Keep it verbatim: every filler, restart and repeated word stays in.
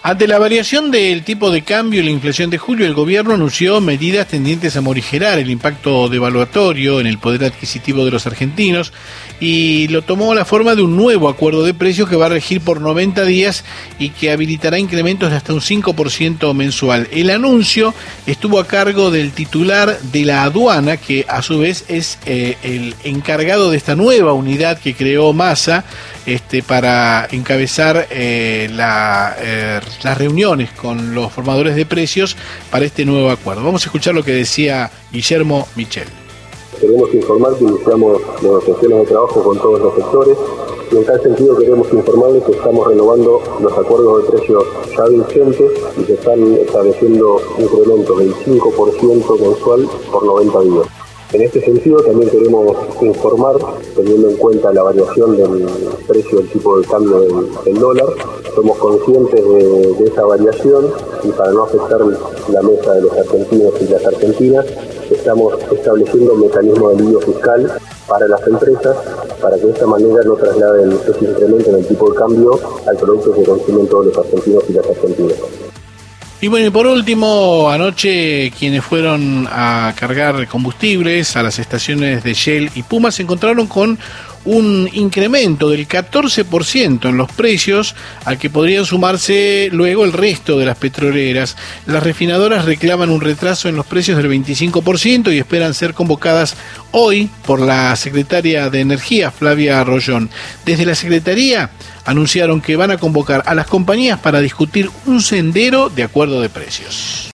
Ante la variación del tipo de cambio y la inflación de julio, el gobierno anunció medidas tendientes a morigerar el impacto devaluatorio en el poder adquisitivo de los argentinos y lo tomó la forma de un nuevo acuerdo de precios que va a regir por noventa días y que habilitará incrementos de hasta un cinco por ciento mensual. El anuncio estuvo a cargo del titular de la aduana, que a su vez es eh, el encargado de esta nueva unidad que creó Massa este, para encabezar eh, la... Eh, las reuniones con los formadores de precios para este nuevo acuerdo. Vamos a escuchar lo que decía Guillermo Michel. Queremos informar que iniciamos negociaciones de trabajo con todos los sectores y en tal sentido queremos informarles que estamos renovando los acuerdos de precios ya vigentes y se están estableciendo incrementos del cinco por ciento mensual por noventa días. En este sentido también queremos informar, teniendo en cuenta la variación del precio del tipo de cambio del, del dólar, somos conscientes de, de esa variación y para no afectar la mesa de los argentinos y las argentinas, estamos estableciendo un mecanismo de alivio fiscal para las empresas para que de esta manera no trasladen ese incremento en el tipo de cambio al producto que consumen todos los argentinos y las argentinas. Y bueno, y por último, anoche quienes fueron a cargar combustibles a las estaciones de Shell y Puma se encontraron con un incremento del catorce por ciento en los precios, al que podrían sumarse luego el resto de las petroleras. Las refinadoras reclaman un retraso en los precios del veinticinco por ciento y esperan ser convocadas hoy por la secretaria de Energía, Flavia Arroyón. Desde la Secretaría anunciaron que van a convocar a las compañías para discutir un sendero de acuerdo de precios.